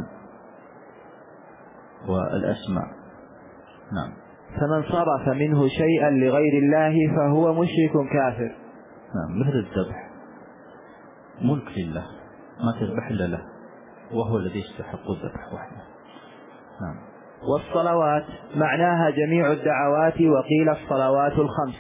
والأسماء. نعم. فمن صرف منه شيئا لغير الله فهو مشرك كافر. نعم. مثل الذبح ملك لله، ما تذبح إلا له، وهو الذي يستحق الذبح وحده. نعم. والصلوات معناها جميع الدعوات، وقيل الصلوات الخمس.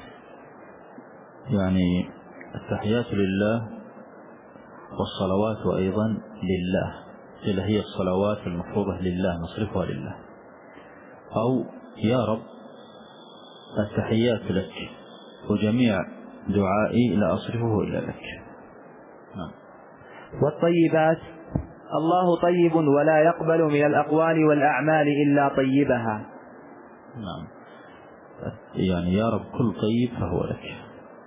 يعني التحيات لله والصلوات أيضا لله، إلا هي الصلوات المفروضة لله نصرفها لله. أو يا رب التحيات لك وجميع دعائي لا أصرفه إلا لك. نعم. والطيبات الله طيب ولا يقبل من الأقوال والأعمال إلا طيبها. نعم. يعني يا رب كل طيب فهو لك،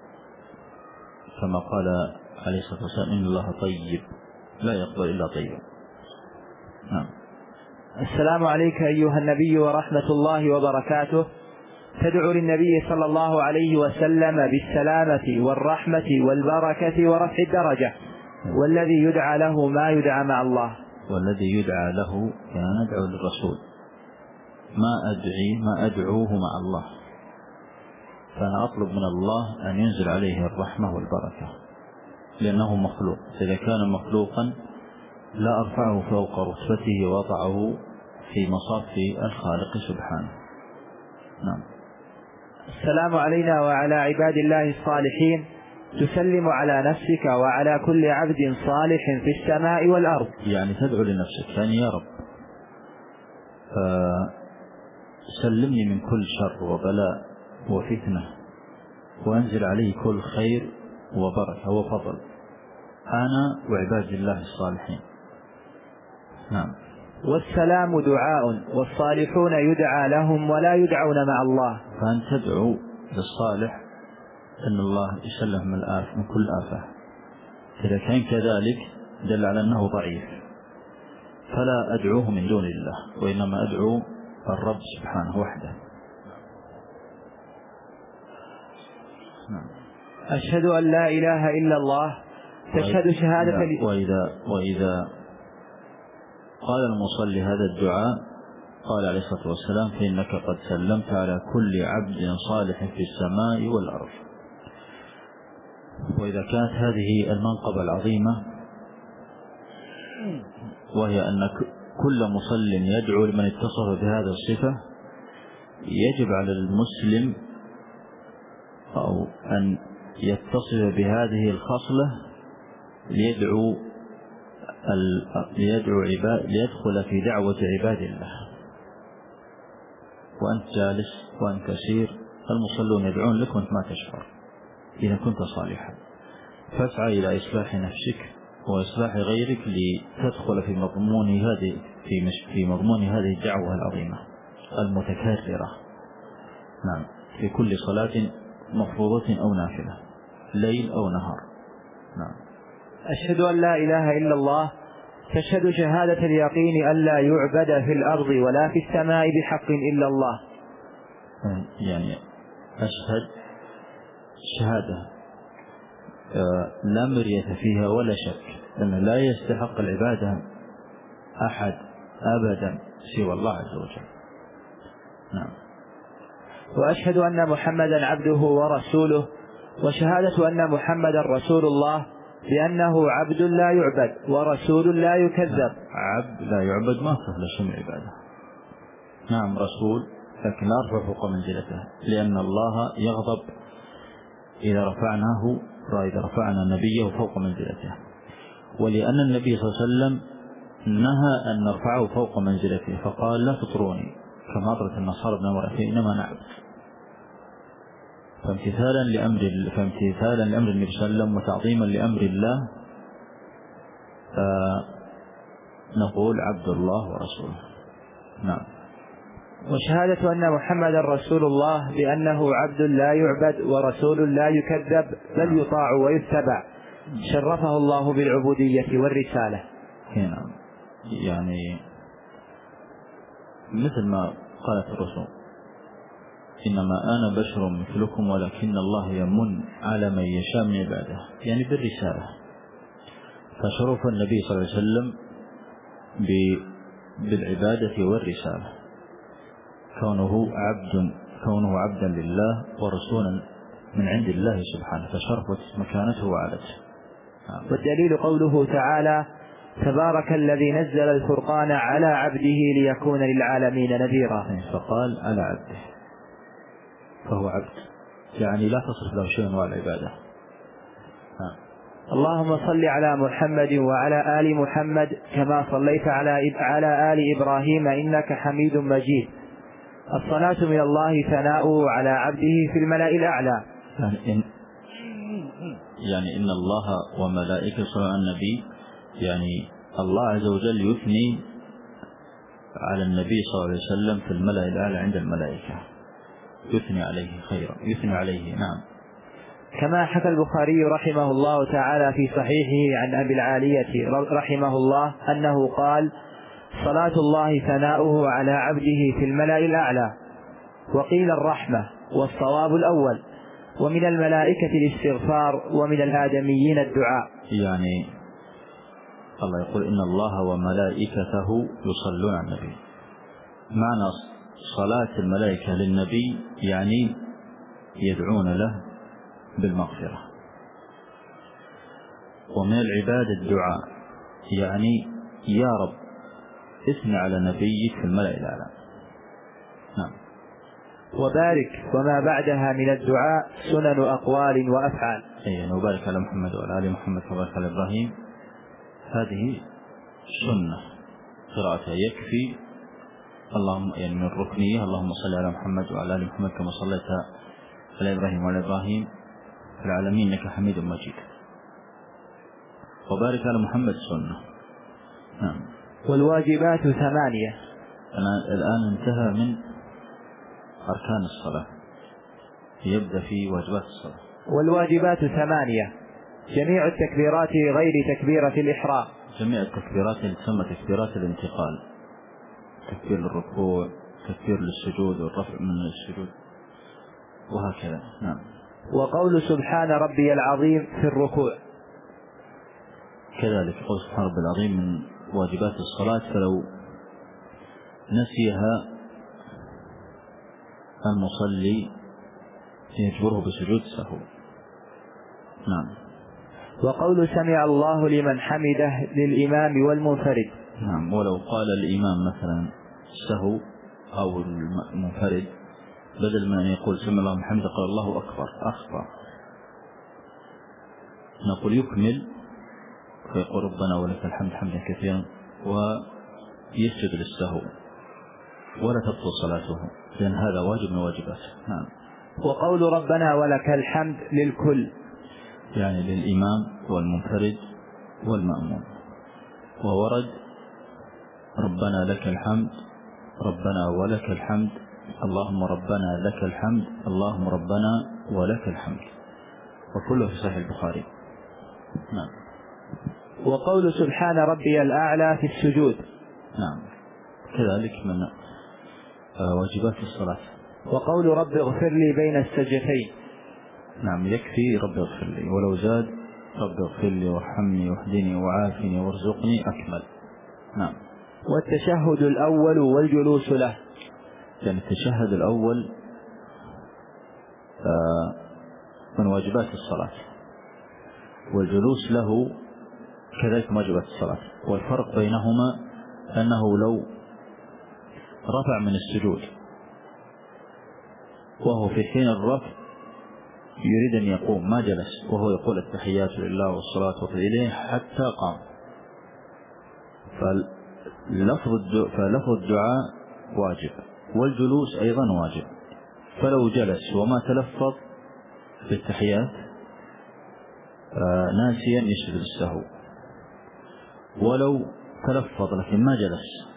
كما قال عليه الصلاة والسلام: إن الله طيب لا يقبل إلا طيب. نعم. السلام عليك أيها النبي ورحمة الله وبركاته تدعو للنبي صلى الله عليه وسلم بالسلامة والرحمة والبركة ورفع الدرجة، والذي يدعى له ما يدعى مع الله. والذي يدعى له يعني ندعو للرسول ما أدعي ما أدعوه مع الله، فأنا أطلب من الله أن ينزل عليه الرحمة والبركة لأنه مخلوق. إذا كان مخلوقا لا أرفعه فوق رتبته ووضعه في مصاف الخالق سبحانه. نعم. السلام علينا وعلى عباد الله الصالحين، تسلم على نفسك وعلى كل عبد صالح في السماء والأرض. يعني تدعو لنفسك، يعني يا رب سلمني من كل شر وبلاء وفتنة، وأنزل علي كل خير وبركة وفضل أنا وعباد الله الصالحين. نعم. والسلام دعاء، والصالحون يدعى لهم ولا يدعون مع الله. فأنت تدعو للصالح أن الله يسلم من الآف من كل آفة. إذا كان كذلك دل على أنه ضعيف، فلا أدعوه من دون الله، وإنما أدعو الرب سبحانه وحده. أشهد أن لا إله إلا الله، تشهد شهادة ل... وإذا, وإذا قال المصلي هذا الدعاء قال عليه الصلاة والسلام: فإنك قد سلمت على كل عبد صالح في السماء والأرض. وإذا كانت هذه المنقبة العظيمة، وهي أن كل مصل يدعو لمن اتصف بهذا الصفة، يجب على المسلم أو أن يتصف بهذه الخصلة ليدعو ليدعو عباد ليدخل في دعوة عباد الله. وأنت جالس وأنت كثير، المصلون يدعون لك وأنت ما تشعر إذا كنت صالحا، فاسعى إلى إصلاح نفسك وإصلاح غيرك لتدخل في مضمون هذه في في مضمون هذه الدعوة العظيمة المتكررة. نعم. في كل صلاة مفروضة أو نافلة، ليل أو نهار. نعم. أشهد أن لا إله إلا الله، تشهد شهادة اليقين أن لا يعبد في الأرض ولا في السماء بحق إلا الله. يعني أشهد شهادة لا مرية فيها ولا شك أن لا يستحق العبادة أحد أبدا سوى الله عز وجل. نعم. وأشهد أن محمدا عبده ورسوله، وشهادة أن محمدا رسول الله بأنه عبد لا يعبد ورسول لا يكذب. عبد لا يعبد ما تصل شيء عبادة. نعم رسول، لكن لا أرفع فوق منزلته، لأن الله يغضب إذا رفعناه إذا رفعنا نبيه فوق منزلته، ولأن النبي صلى الله عليه وسلم نهى أن نرفعه فوق منزلته، فقال: لا تطروني كما أطرت النصارى ابن مريم، إنما نعبد. فامتثالا لأمر فامتثالا لأمر النبي صلى الله عليه وسلم وتعظيما لأمر الله نقول عبد الله ورسوله. نعم. وشهادة أن محمدا رسول الله بأنه عبد لا يعبد ورسول لا يكذب بل يطاع ويتبع، شرفه الله بالعبودية والرسالة. هنا يعني مثل ما قالت الرسول: إنما أنا بشر مثلكم ولكن الله يمن على من يشاء من عباده، يعني بالرسالة. فشرف النبي صلى الله عليه وسلم بالعبادة والرسالة، كونه عبد كونه عبدا لله ورسولا من عند الله سبحانه، فشرفت مكانته وعلته. والدليل قوله تعالى: تبارك الذي نزل الفرقان على عبده ليكون للعالمين نذيرا. فقال على عبده، فهو عبد، يعني لا تصرف له شيء من العبادة. اللهم صل على محمد وعلى آل محمد كما صليت على على آل إبراهيم إنك حميد مجيد. الصلاة من الله ثناؤه على عبده في الملأ الأعلى. يعني إن, يعني إن الله وملائكته صلى على النبي، يعني الله عز وجل يثني على النبي صلى الله عليه وسلم في الملأ الأعلى عند الملائكة، يثني عليه خيرا، يثني عليه. نعم. كما حكى البخاري رحمه الله تعالى في صحيحه عن أبي العالية رحمه الله أنه قال: صلاة الله ثناؤه على عبده في الملأ الأعلى. وقيل الرحمة، والصواب الأول. ومن الملائكة الاستغفار، ومن الآدميين الدعاء. يعني الله يقول: إن الله وملائكته يصلون على النبي. معنى صلاة الملائكة للنبي يعني يدعون له بالمغفرة، ومن العبادة الدعاء يعني يا رب اثني على نبيك في الملأ الأعلى. نعم. وبارك وما بعدها من الدعاء سنن أقوال وأفعال. أي وبارك على محمد وعلى آل محمد وبارك على إبراهيم، هذه سنة قراءتها يكفي اللهم يعني من الركنية اللهم صل على محمد وعلى آل محمد كما صليت على إبراهيم وعلى إبراهيم في العالمين إنك حميد مجيد. وبارك على محمد سنة. نعم. والواجبات ثمانية. أنا الآن انتهى من أركان الصلاة، يبدأ في واجبات الصلاة. والواجبات ثمانية، جميع التكبيرات غير تكبيرة الإحرام. جميع التكبيرات اللي تسمى تكبيرات الانتقال، تكبير للركوع، تكبير للسجود والرفع من السجود وهكذا. نعم. وقول سبحان ربي العظيم في الركوع، كذلك قول سبحان ربي العظيم من واجبات الصلاة، فلو نسيها المصلي يجبره بسجود السهو. نعم. وقول سمع الله لمن حمده للإمام والمنفرد. نعم. ولو قال الإمام مثلا السهو أو المنفرد بدل من أن يقول سمع الله لمن حمده قال الله أكبر أخطأ، نقول يكمل فيقول ربنا ولك الحمد حمدا كثيرا ويسجد للسهو ولا تبطل صلاته، لأن هذا واجب من واجباته. نعم. وقول ربنا ولك الحمد للكل، يعني للإمام والمنفرد والمأموم. وورد ربنا لك الحمد، ربنا ولك الحمد، اللهم ربنا لك الحمد، اللهم ربنا ولك الحمد، وكله في صحيح البخاري. نعم. وقول سبحان ربي الأعلى في السجود. نعم. كذلك من واجبات الصلاة. وقول رب اغفر لي بين السجدتين. نعم. يكفي رب اغفر لي، ولو زاد رب اغفر لي وارحمني واهدني وعافني وارزقني أكمل. نعم. والتشهد الأول والجلوس له، يعني التشهد الأول من واجبات الصلاة، والجلوس له كذلك واجبات الصلاة. والفرق بينهما أنه لو رفع من السجود وهو في حين الرفع يريد أن يقوم ما جلس وهو يقول التحيات لله والصلاة إليه حتى قام، فلفظ الدعاء واجب والجلوس أيضا واجب. فلو جلس وما تلفظ بالتحيات ناسيا يسجد للسهو، ولو تلفظ لكن ما جلس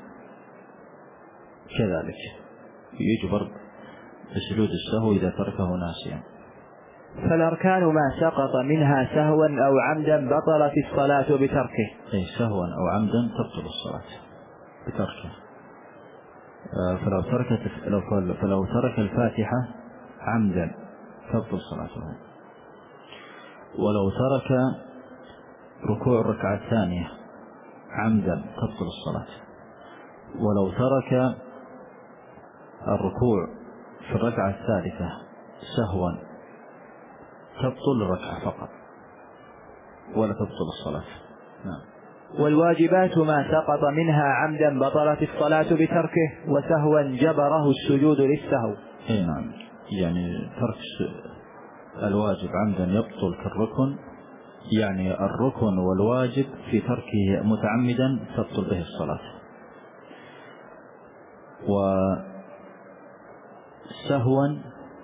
كذلك يجبر بسجود السهو إذا تركه ناسيا. فالأركان ما سقط منها سهوا أو عمدا بطلت الصلاة بتركه. أي سهوا أو عمدا تبطل الصلاة بتركه. فلو ترك فلو ترك الفاتحة عمدا تبطل صلاته، ولو ترك ركوع الركعة الثانية عمدا تبطل الصلاة، ولو ترك الركوع في الركعة الثالثة سهوا تبطل الركعة فقط ولا تبطل الصلاة. نعم. والواجبات ما سقط منها عمدا بطلت الصلاة بتركه، وسهوا جبره السجود للسهو. اي نعم. يعني ترك الواجب عمدا يبطل كالركن، يعني الركن والواجب في تركه متعمدا تبطل به الصلاة. وسهوا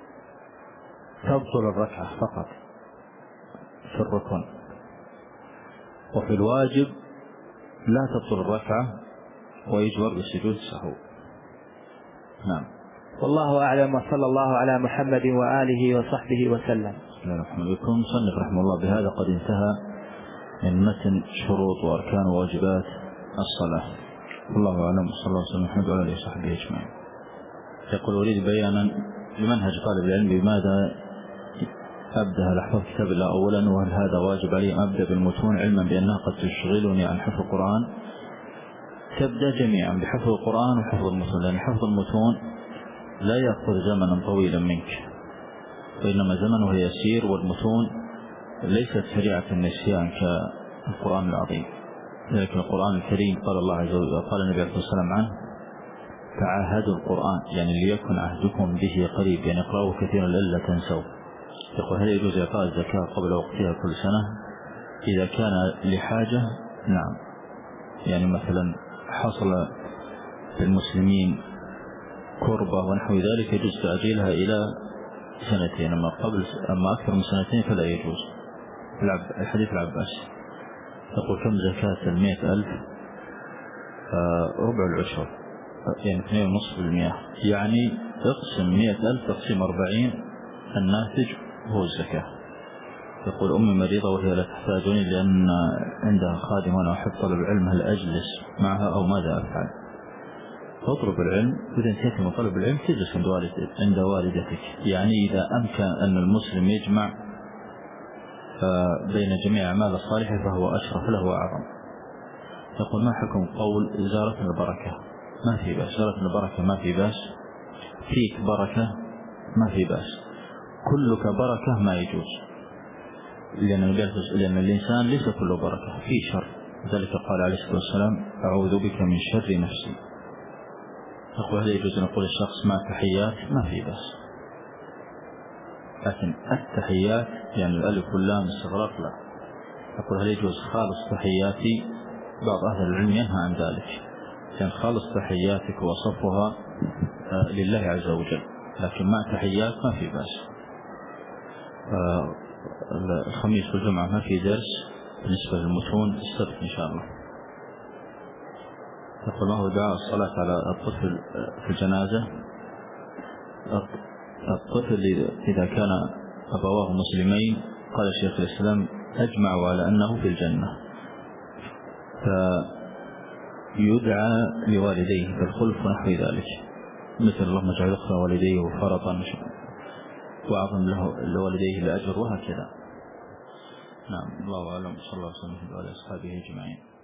تبطل الركعة فقط في الركن، وفي الواجب لا تبطل الركعة ويجبر بالسجود السهو. نعم. والله أعلم، وصلى الله على محمد وآله وصحبه وسلم. بسم الله الرحمن الرحيم. صنف رحمه الله بهذا قد انتهى من متن شروط وأركان وواجبات الصلاة. والله أعلم، صلى الله عليه وسلم وعلى آله وصحبه أجمعين. يقول أريد بيانا لمنهج طالب العلم بماذا أبدأ لحفظ كتاب الله أولا، وهل هذا واجب علي أبدأ بالمتون علما بأنها قد تشغلني عن حفظ القرآن؟ تبدأ جميعا بحفظ القرآن وحفظ المتون، لأن حفظ المتون لا يأخذ زمنا طويلا منك، وإنما زمنه يسير، والمتون ليست سريعة النسيان كالقرآن العظيم. لكن القرآن الكريم قال الله عز وجل، قال النبي عليه الصلاة والسلام عنه: تعاهدوا القرآن، يعني ليكن عهدكم به قريب، يعني اقرأوه كثيرا لئلا تنسوا. يقول: هل يجوز إعطاء الزكاة قبل وقتها كل سنة؟ إذا كان لحاجة نعم، يعني مثلا حصل للمسلمين كربة ونحو ذلك يجوز تأجيلها إلى سنتين، أما قبل أما أكثر من سنتين فلا يجوز. الحديث العباس يقول: كم زكاة المئة ألف؟ آه ربع العشر، يعني اثنين ونصف بالمئة، يعني اقسم مئة ألف تقسيم أربعين، الناتج هو الزكاة. يقول: أمي مريضة وهي لا تحتاجني لأن عندها خادم وأنا أحب طلب العلم، هل أجلس معها أو ماذا أفعل؟ تطلب العلم، إذا انتهيت من طلب العلم تجلس عند والدتك عند والدتك يعني إذا أمكن أن المسلم يجمع بين جميع أعمال الصالحة فهو أشرف له وأعظم. يقول: ما حكم قول زارتنا البركة؟ ما في بأس، زارتنا البركة ما في بأس، فيك بركة ما في بأس، كلك بركة ما يجوز، لأن, لأن الإنسان ليس كله بركة، فيه شر، ذلك قال عليه الصلاة والسلام: أعوذ بك من شر نفسي. يقول: هل يجوز أن نقول الشخص مع تحيات؟ ما في بأس، لكن التحيات يعني الألف واللام استغراق لا. يقول: هل يجوز خالص تحياتي؟ بعض أهل العلم ينهى عن ذلك، لأن خالص تحياتك وصفها لله عز وجل، لكن مع تحيات ما في بأس. الخميس والجمعة ما في درس بالنسبة للمتون، السبت إن شاء الله. يقول: ما هو دعاء الصلاة على الطفل في الجنازة؟ الطفل إذا كان أبواه مسلمين قال شيخ الإسلام أجمعوا على أنه في الجنة، فيدعى لوالديه بالخلف ونحو ذلك، مثل: اللهم اجعل اخر والديه فرطا وأعظم له لوالديه الأجر، وهكذا. نعم، الله أعلم، صلى الله عليه وسلم وعلى أصحابه أجمعين.